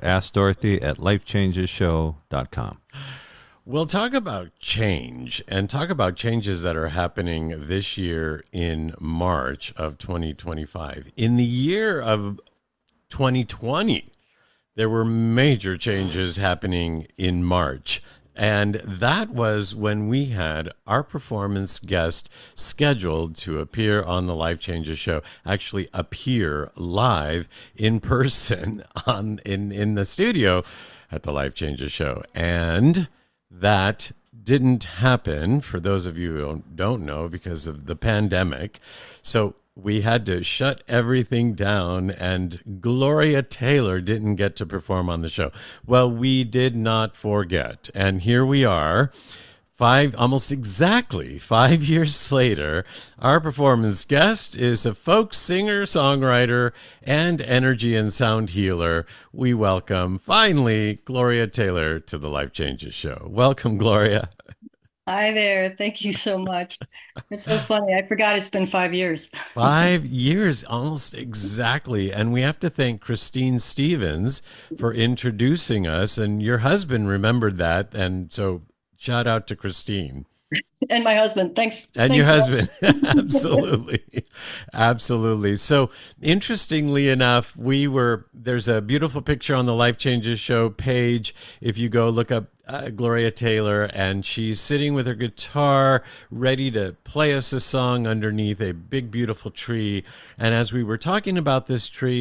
AskDorothy@lifechangeshow.com. We'll talk about change and talk about changes that are happening this year in March of 2025. In the year of 2020, there were major changes happening in March. And that was when we had our performance guest scheduled to appear on the Life Changes show, actually appear live in person in the studio at the Life Changes show. And that didn't happen, for those of you who don't know, because of the pandemic. So we had to shut everything down, and Gloria Taylor didn't get to perform on the show. Well, we did not forget. And here we are, almost exactly 5 years later. Our performance guest is a folk singer, songwriter, and energy and sound healer. We welcome, finally, Gloria Taylor to the Life Changes show. Welcome, Gloria. Hi there. Thank you so much. It's so funny. I forgot it's been 5 years. 5 years, almost exactly. And we have to thank Christine Stevens for introducing us. And your husband remembered that. And so shout out to Christine. And my husband. Thanks. And thanks, your husband. Absolutely. Absolutely. So interestingly enough, there's a beautiful picture on the Life Changes show page. If you go look up Gloria Taylor, and she's sitting with her guitar, ready to play us a song underneath a big, beautiful tree. And as we were talking about this tree,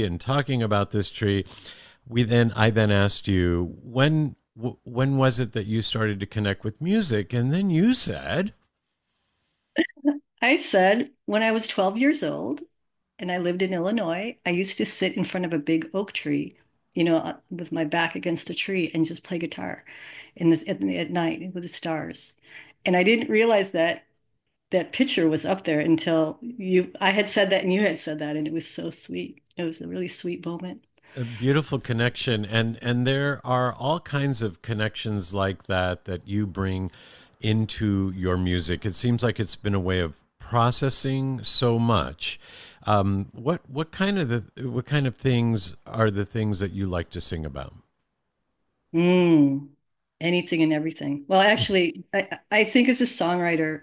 I then asked you, when was it that you started to connect with music? And then you said, I said when I was 12 years old and I lived in Illinois, I used to sit in front of a big oak tree, with my back against the tree and just play guitar at night with the stars. And I didn't realize that picture was up there until I had said that and you had said that, and it was so sweet. It was a really sweet moment. a beautiful connection, and there are all kinds of connections like that you bring into your music. It seems like it's been a way of processing so much. What kind of things are the things that you like to sing about? Anything and everything. Well, actually, I think as a songwriter,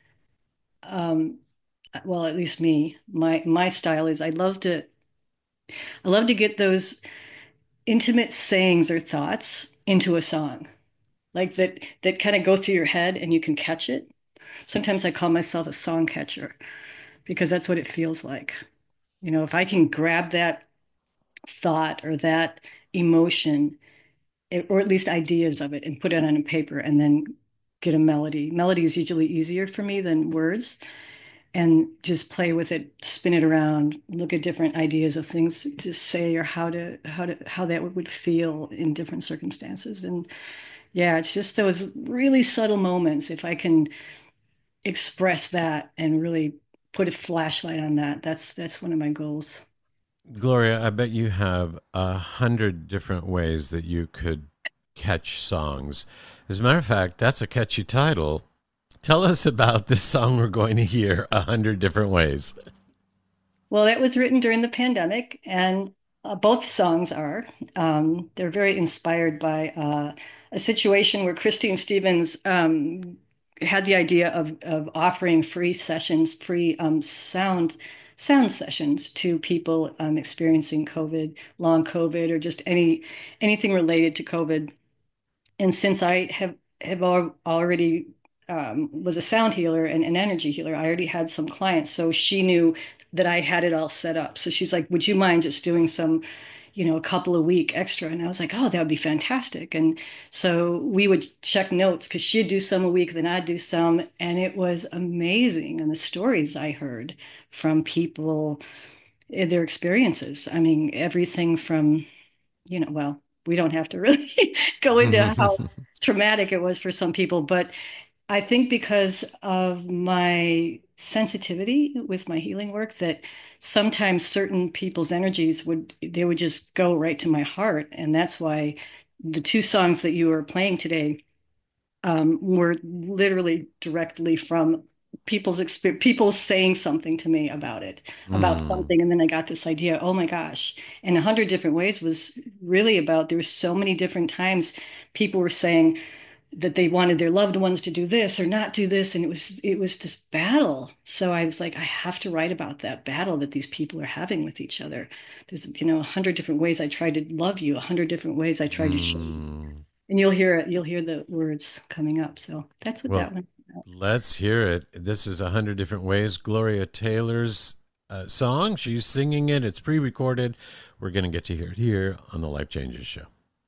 well, at least me, my style is I love to get those intimate sayings or thoughts into a song, like that kind of go through your head and you can catch it. Sometimes I call myself a song catcher because that's what it feels like. If I can grab that thought or that emotion, or at least ideas of it, and put it on a paper and then get a melody. Melody is usually easier for me than words. and just play with it, spin it around, look at different ideas of things to say or how that would feel in different circumstances. And yeah, it's just those really subtle moments. If I can express that and really put a flashlight on that, that's one of my goals. Gloria, I bet you have 100 different ways that you could catch songs. As a matter of fact, that's a catchy title. Tell us about this song we're going to hear, 100 different ways. Well, that was written during the pandemic, and both songs are. They're very inspired by a situation where Christine Stevens had the idea of offering free sessions, free sound sessions to people experiencing COVID, long COVID, or just anything related to COVID. And since I have already was a sound healer and an energy healer, I already had some clients, so she knew that I had it all set up. So she's like, "Would you mind just doing some, a couple of week extra?" And I was like, "Oh, that would be fantastic." And so we would check notes because she'd do some a week, then I'd do some, and it was amazing. And the stories I heard from people, their experiences. I mean, everything from, well, we don't have to really go into how traumatic it was for some people, but I think because of my sensitivity with my healing work, that sometimes certain people's energies would just go right to my heart. And that's why the two songs that you were playing today were literally directly from people saying something to me about it, about something. And then I got this idea, oh my gosh. And 100 different ways was really about, there were so many different times people were saying that they wanted their loved ones to do this or not do this. And it was this battle. So I was like, I have to write about that battle that these people are having with each other. There's, 100 different ways I tried to love you, 100 different ways I tried to show you. And you'll hear the words coming up. So that's what that one. Let's hear it. This is 100 Different Ways, Gloria Taylor's song. She's singing it. It's pre-recorded. We're going to get to hear it here on the Life Changes Show.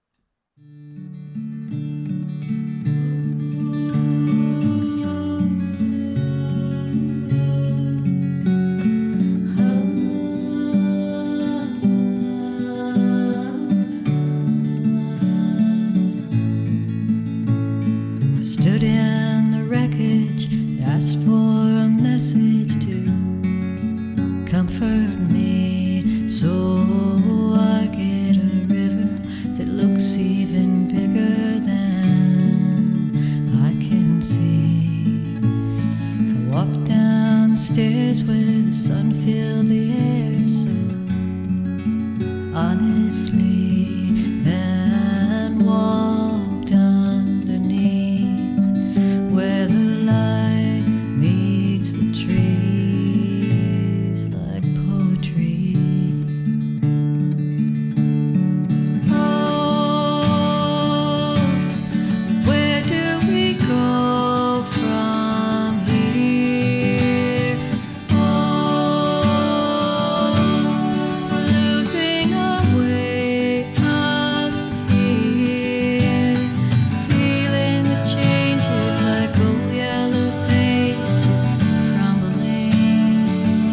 Stood in the wreckage, asked for a message to comfort me, so I get a river that looks even bigger than I can see. If I walk down the stairs where the sun filled the air so honestly, then walked underneath where the light meets the trees like poetry. Oh, where do we go from here? Oh, we're losing our way up here, feeling the changes like old yellow pages crumbling.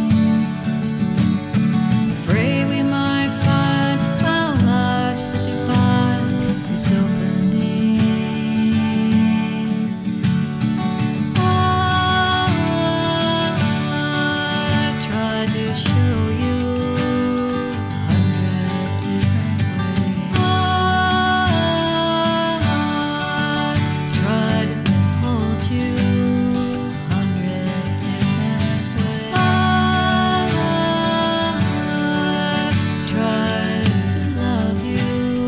Afraid we might find how large the divide is opening. I've tried to show you 100 different ways. I've tried to hold you 100 different ways. I've tried to love you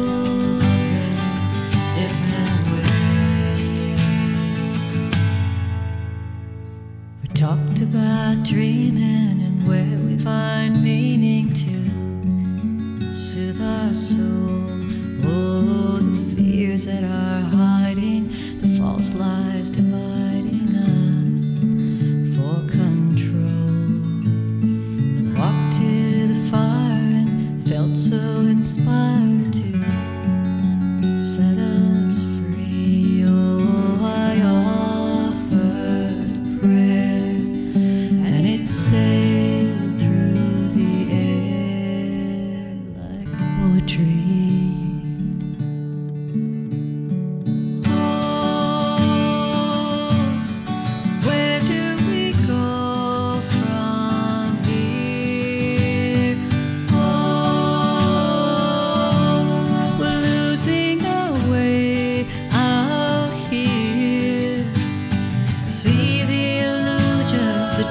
100 different ways. We talked about dreaming and where we find meaning to soothe our soul. Oh, the fears that are hiding, the false lies dividing us for control. I walked to the fire and felt so inspired to set us free. Oh, I offered a prayer, and it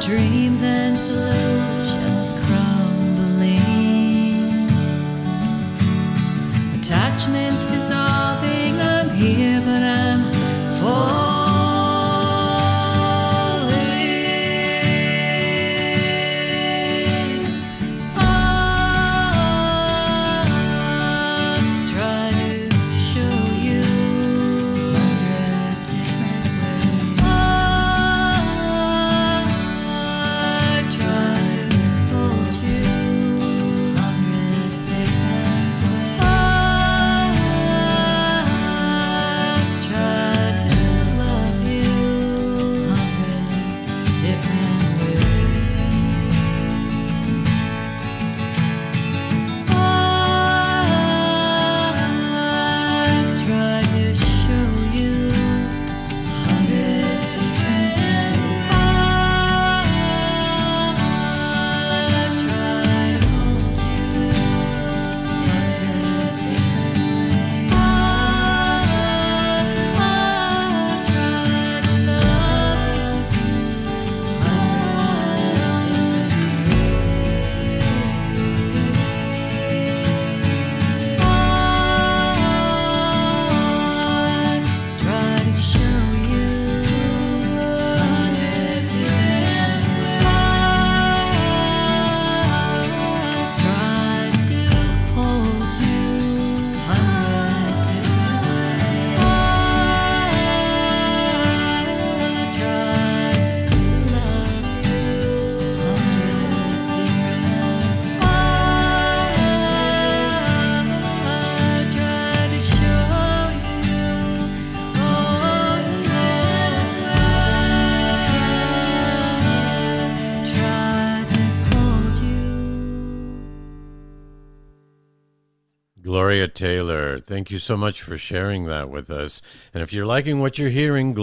dreams and solutions crumbling, attachments dissolving. I'm here, but I'm falling. Gloria Taylor, thank you so much for sharing that with us. And if you're liking what you're hearing,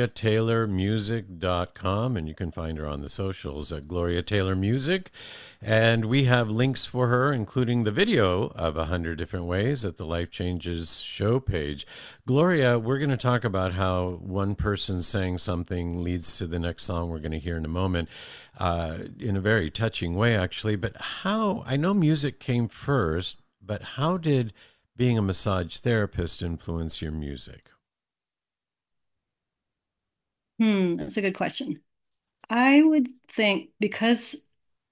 GloriaTaylorMusic.com, and you can find her on the socials at Gloria Taylor Music. And we have links for her, including the video of 100 Different Ways at the Life Changes show page. Gloria, we're going to talk about how one person saying something leads to the next song we're going to hear in a moment, in a very touching way, actually. But how, I know music came first, but how did being a massage therapist influence your music? That's a good question. I would think because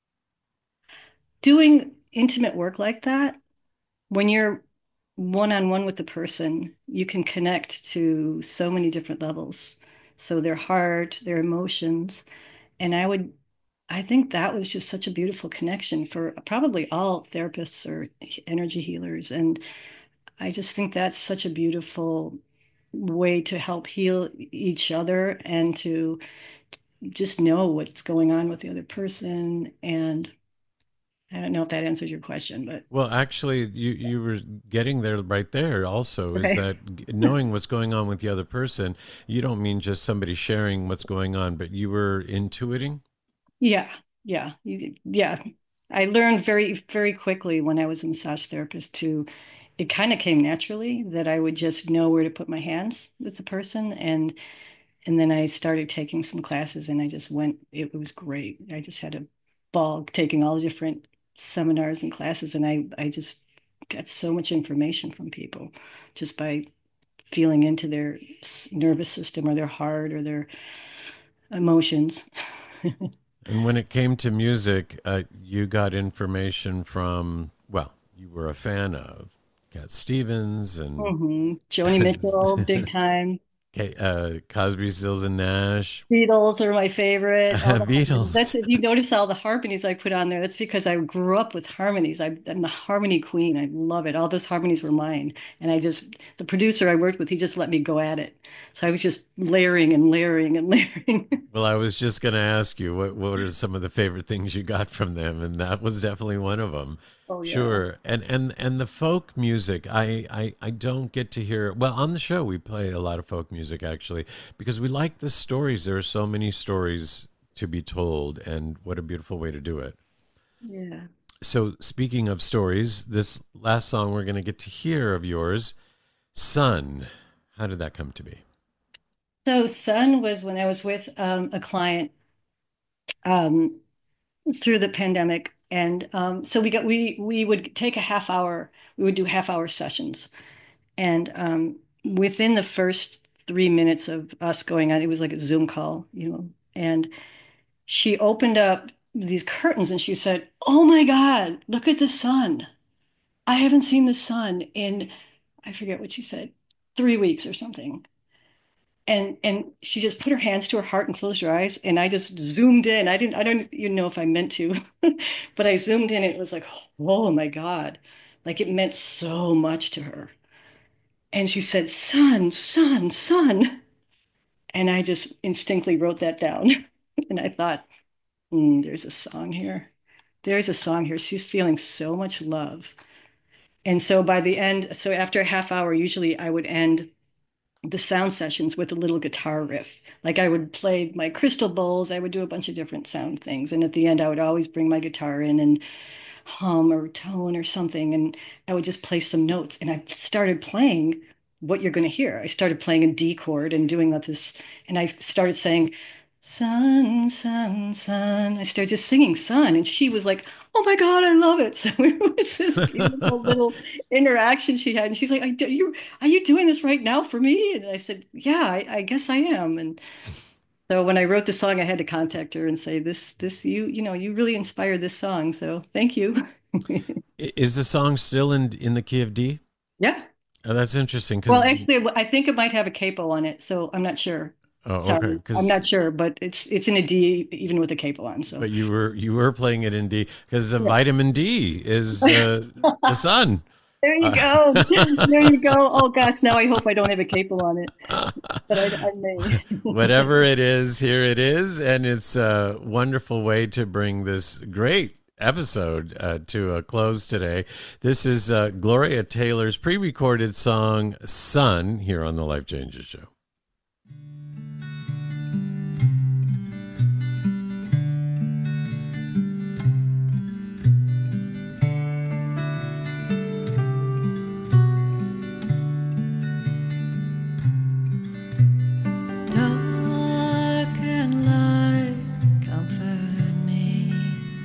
doing intimate work like that, when you're one-on-one with the person, you can connect to so many different levels. So their heart, their emotions. And I think that was just such a beautiful connection for probably all therapists or energy healers. And I just think that's such a beautiful way to help heal each other and to just know what's going on with the other person. And I don't know if that answers your question, but Well, actually, you were getting there right there also, is okay. that knowing what's going on with the other person, you don't mean just somebody sharing what's going on, but you were intuiting? Yeah, yeah. I learned very, very quickly when I was a massage therapist to, it kind of came naturally that I would just know where to put my hands with the person. And then I started taking some classes and I just went, it was great. I just had a ball taking all the different seminars and classes. And I just got so much information from people just by feeling into their nervous system or their heart or their emotions. And when it came to music, you got information from, well, you were a fan of Cat Stevens and Joni Mitchell, big time. Cosby, Stills, and Nash. Beatles are my favorite. Beatles. If you notice all the harmonies I put on there, that's because I grew up with harmonies. I'm the harmony queen. I love it. All those harmonies were mine. And the producer I worked with, he just let me go at it. So I was just layering and layering and layering. Well, I was just going to ask you what are some of the favorite things you got from them, and that was definitely one of them. Oh, yeah. Sure. And the folk music, I don't get to hear. Well, on the show we play a lot of folk music actually because we like the stories. There are so many stories to be told, and what a beautiful way to do it. Yeah. So speaking of stories, this last song we're going to get to hear of yours, Sun. How did that come to be? So Sun was when I was with a client um, through the pandemic. And so we would take a half hour, we would do half-hour sessions. And within the first 3 minutes of us going on, it was like a Zoom call, and she opened up these curtains and she said, "Oh my God, look at the sun. I haven't seen the sun in," I forget what she said, 3 weeks or something. And she just put her hands to her heart and closed her eyes, and I just zoomed in. I don't even know if I meant to, but I zoomed in. And it was like, oh my God, like it meant so much to her. And she said, "Sun, sun, sun." And I just instinctively wrote that down. And I thought, there's a song here. There's a song here. She's feeling so much love. And so by the end, so after a half hour, usually I would end the sound sessions with a little guitar riff. Like I would play my crystal bowls, I would do a bunch of different sound things. And at the end, I would always bring my guitar in and hum or tone or something. And I would just play some notes. And I started playing what you're going to hear. I started playing a D chord and doing this. And I started saying, "Sun, sun, sun." I started just singing sun. And she was like, "Oh my God, I love it." So it was this beautiful little interaction she had. And she's like, "Are you doing this right now for me?" And I said, "Yeah, I guess I am." And so when I wrote the song, I had to contact her and say, you really inspired this song. So thank you. Is the song still in the key of D? Yeah. Oh, that's interesting. Well, actually, I think it might have a capo on it, so I'm not sure. Oh, Sorry, okay. I'm not sure, but it's in a D even with a capo on. So, but you were playing it in D because vitamin D is the sun. There you go. There you go. Oh gosh, now I hope I don't have a capo on it, but I may. Whatever it is, here it is, and it's a wonderful way to bring this great episode to a close today. This is Gloria Taylor's pre-recorded song "Sun" here on the Life Changes Show. Dark and light comfort me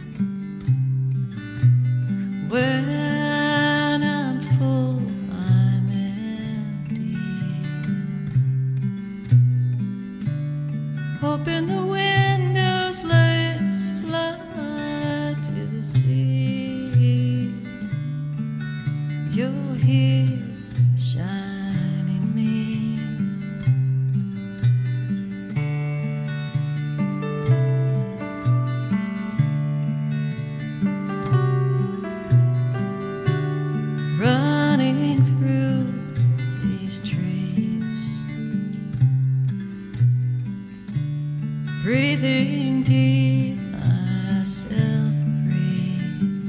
when I'm full, I'm empty. Open the windows, let's fly to the sea. You're here, shining me. Running through these trees, breathing deep, myself free.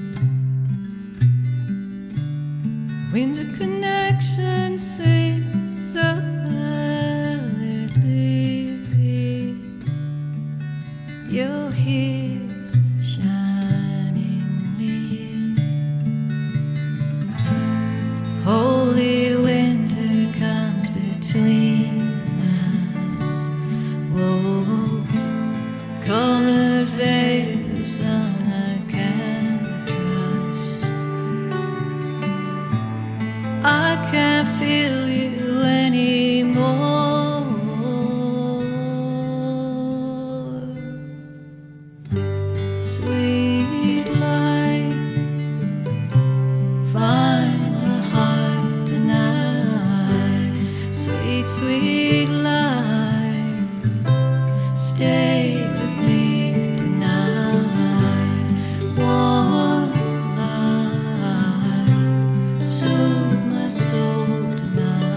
Winds of connection sing silently. You're here, shining me. Holy winter comes between us. Whoa, colored veils on I can't trust. I can't feel you anymore. Sweet light, find the heart tonight. Sweet, sweet light, stay with me tonight. Warm light, soothe my soul tonight.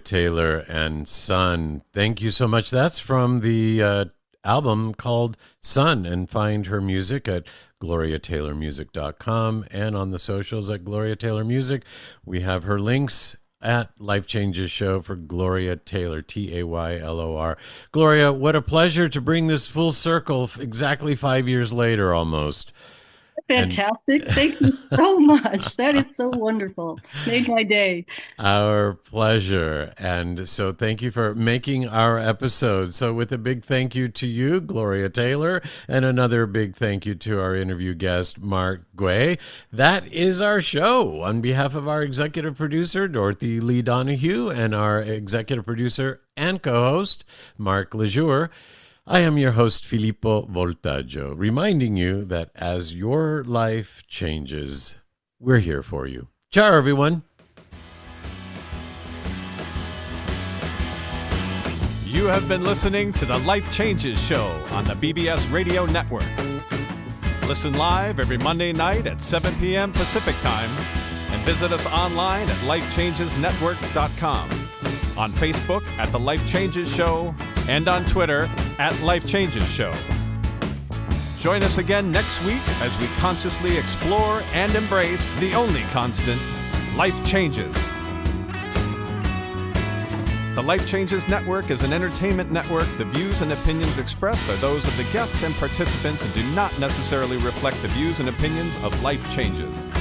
Taylor and Sun. Thank you so much. That's from the album called Sun, and find her music at gloriataylormusic.com and on the socials at Gloria Taylor Music. We have her links at Life Changes Show for Gloria Taylor, Taylor. Gloria, what a pleasure to bring this full circle exactly 5 years later almost. Fantastic. Thank you so much. That is so wonderful. Made my day. Our pleasure. And so thank you for making our episode. So with a big thank you to you, Gloria Taylor, and another big thank you to our interview guest, Mark Guay. That is our show. On behalf of our executive producer, Dorothy Lee Donahue, and our executive producer and co-host, Mark Lejour, I am your host, Filippo Voltaggio, reminding you that as your life changes, we're here for you. Ciao, everyone. You have been listening to the Life Changes Show on the BBS Radio Network. Listen live every Monday night at 7 p.m. Pacific Time, and visit us online at lifechangesnetwork.com, on Facebook at The Life Changes Show, and on Twitter at Life Changes Show. Join us again next week as we consciously explore and embrace the only constant, life changes. The Life Changes Network is an entertainment network. The views and opinions expressed are those of the guests and participants and do not necessarily reflect the views and opinions of Life Changes.